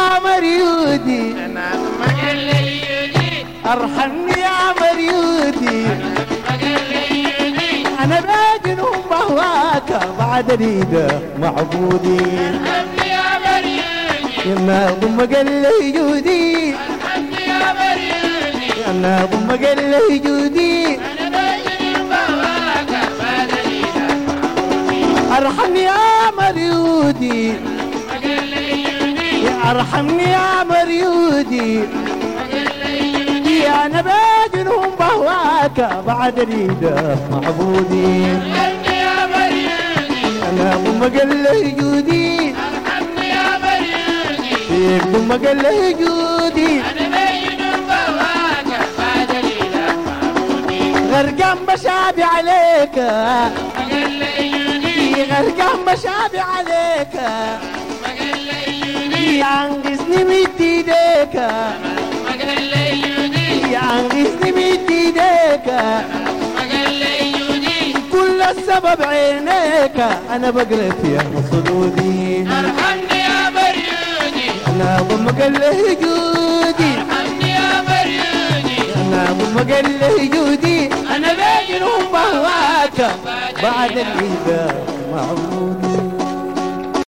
مريودي ارحمني يا مريودي انا بجنون بهواك بعد ريده معبودي يا ضم قل جودي يا ضم قل جودي ارحمني يا مريودي ارحمني يا مريودي انا بجنون بهواك بعد ريده معبودي انا ضم قل جودي ضم قل جودي غرقان بشابي عليك غرقان بشابي عليك ينقذني مد ايديك ينقذني مد ايديك كل السبب عينيك انا بقرف يا صدودي ارحمني يا مريودي انا ضم قل جودي ارحمني يا مريودي انا ضم قل جودي انا بجنون بهواك بعد العيده معبودي